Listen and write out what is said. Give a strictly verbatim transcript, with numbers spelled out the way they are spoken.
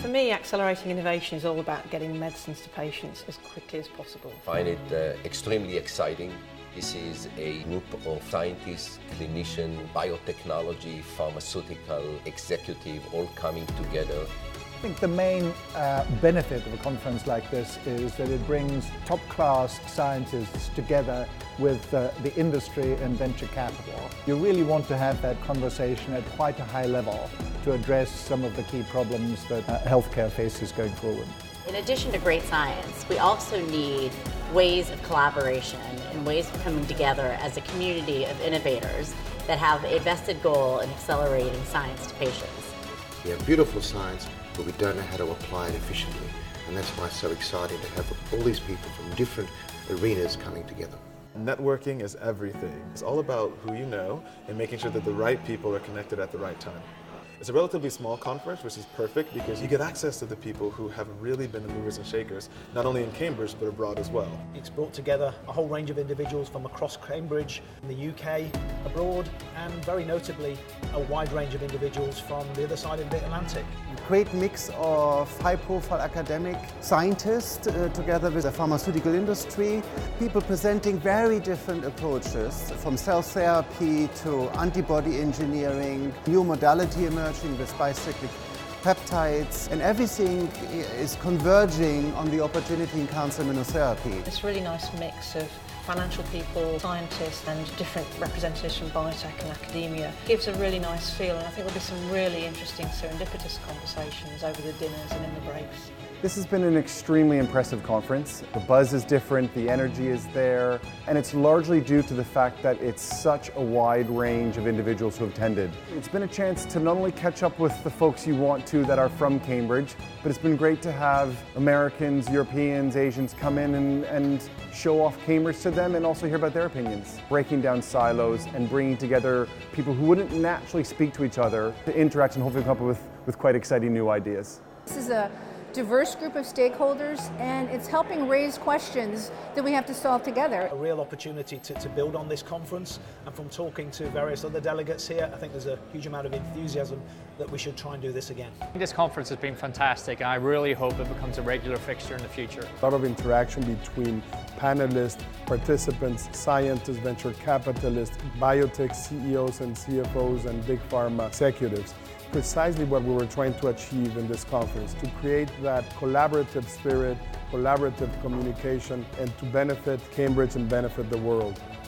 For me, accelerating innovation is all about getting medicines to patients as quickly as possible. I find it uh, extremely exciting. This is a group of scientists, clinicians, biotechnology, pharmaceutical, executive, all coming together. I think the main uh, benefit of a conference like this is that it brings top-class scientists together with uh, the industry and venture capital. You really want to have that conversation at quite a high level to address some of the key problems that uh, healthcare faces going forward. In addition to great science, we also need ways of collaboration and ways of coming together as a community of innovators that have a vested goal in accelerating science to patients. We have beautiful science, but we don't know how to apply it efficiently. And that's why it's so exciting to have all these people from different arenas coming together. Networking is everything. It's all about who you know and making sure that the right people are connected at the right time. It's a relatively small conference, which is perfect because you get access to the people who have really been the movers and shakers, not only in Cambridge, but abroad as well. It's brought together a whole range of individuals from across Cambridge, in the U K, abroad, and very notably, a wide range of individuals from the other side of the Atlantic. Great mix of high-profile academic scientists uh, together with the pharmaceutical industry, people presenting very different approaches, from cell therapy to antibody engineering, new modality emerging with bicyclic peptides, and everything is converging on the opportunity in cancer immunotherapy. It's a really nice mix of financial people, scientists and different representatives from biotech and academia. It gives a really nice feel, and I think there'll be some really interesting serendipitous conversations over the dinners and in the breaks. This has been an extremely impressive conference. The buzz is different, the energy is there, and it's largely due to the fact that it's such a wide range of individuals who have attended. It's been a chance to not only catch up with the folks you want to that are from Cambridge, but it's been great to have Americans, Europeans, Asians come in and, and show off Cambridge to them and also hear about their opinions. Breaking down silos and bringing together people who wouldn't naturally speak to each other to interact and hopefully come up with, with quite exciting new ideas. This is a diverse group of stakeholders, and it's helping raise questions that we have to solve together. A real opportunity to, to build on this conference, and from talking to various other delegates here, I think there's a huge amount of enthusiasm that we should try and do this again. This conference has been fantastic, and I really hope it becomes a regular fixture in the future. A lot of interaction between panelists, participants, scientists, venture capitalists, biotech C E Os and C F Os, and big pharma executives. Precisely what we were trying to achieve in this conference, to create that collaborative spirit, collaborative communication, and to benefit Cambridge and benefit the world.